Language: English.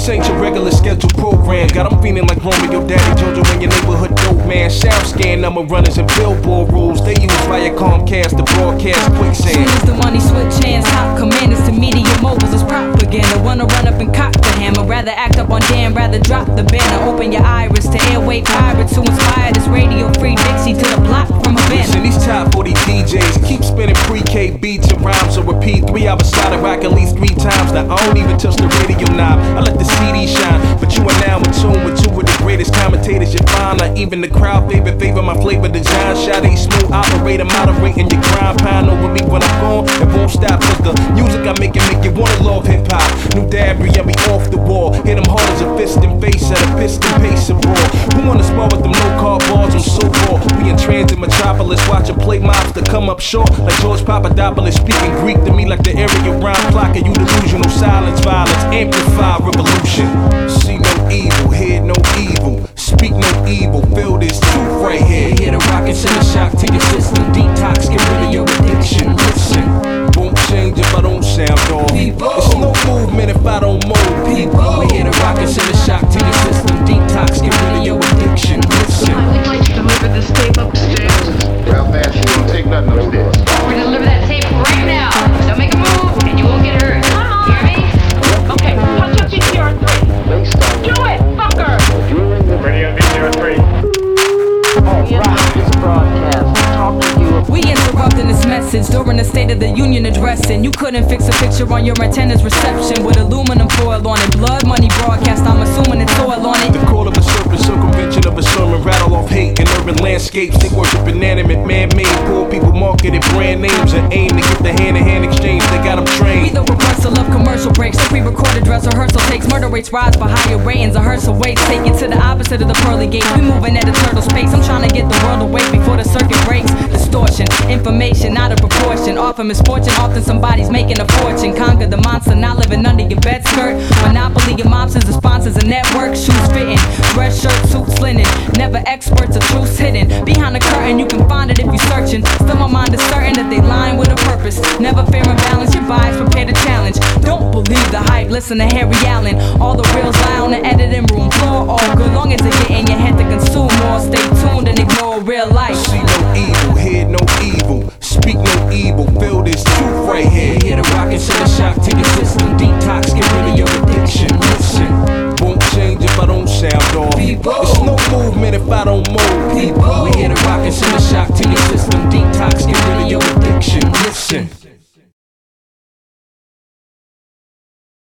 This ain't your regular scheduled program. Got them feeling like Romeo, Daddy Jojo, and your neighborhood dope man. Shout scan number runners and billboard rules. They use via Comcast to broadcast quicksand. Soon as the money switch hands, top commanders to media moguls is propaganda. Wanna run up and cock the hammer, rather act up on damn, rather drop the banner. Open your iris to airway pirates who inspire this radio free Dixie to the block from Havana. Listen, these top 40 DJs keep spinning pre-K beats and rhymes, so repeat 3 hours solid rock at least 3 times. Now I don't even touch the radio knob, I let the CD shine. But you are now in tune with 2 of the greatest commentators you find. Not even the crowd favor my flavor design. Shotty smooth operator, moderating your crime. Pine over me when I'm gone, it won't stop. Cause the music I make you wanna love hip-hop. New Dabry, yeah, we off the wall. Hit them hard as a fist and face at a piston pace of raw. Who wanna spar with them no-car bars? I'm so raw. We in transit metropolis, watch a play mobster come up short. Like George Papadopoulos, speaking Greek to me like the area round clock. You delusional silence, violence, amplify revolution. See no evil, hear no evil, speak no evil, feel this truth right here. Hear the rock and send a shock to your system. Detox, get rid of your addiction. Listen, won't change if I don't sound off. It's no movement if I don't move. People, we hear the rock and send a shock to your system. Detox, get rid of your addiction. Listen, I'd like to deliver this tape upstairs. How fast you don't take nothing upstairs? We're gonna deliver that tape right now. Don't make a move, and you won't get hurt. Come on. Hear me? Okay, punch up VCR 3. Do it, fucker! Radio VCR 3. We interrupting this message during the State of the Union addressing. You couldn't fix a picture on your antenna's reception with aluminum foil on it. Blood money broadcast, I'm assuming it's oil on it. the call of a serpent, circumvention of a sermon, rattle off hate in urban landscapes. They worship inanimate, man-made. Poor people marketed brand names and aim to get the hand-to-hand exchange. They got them We trained. the reversal of commercial breaks. The pre-recorded dress rehearsal takes. Murder rates rise for higher ratings. A hearse of weights take it to the opposite of the pearly gates. We moving at a turtle's pace. I'm trying to get the world awake before the circuit breaks. Distortion, information out of proportion. Often misfortune, often somebody's making a fortune. Conquer the monster, not living under your bed skirt. Monopoly your mobsters, the sponsors, a network. Shoes fitting, dress shirt, suits linen. Never experts, the truth's hidden. Behind the curtain, you can find it if you're searching. Still my mind is certain that they lying with a purpose. Never fair and balanced, your bias, prepare to challenge. Don't believe the hype, listen to Harry Allen. All the reels lie on the editing room floor. All good, long as they get in your head to consume more. Stay tuned and ignore real life. See no evil, hear no evil, speak no evil, feel this truth right here. Hear the rock and send a shock to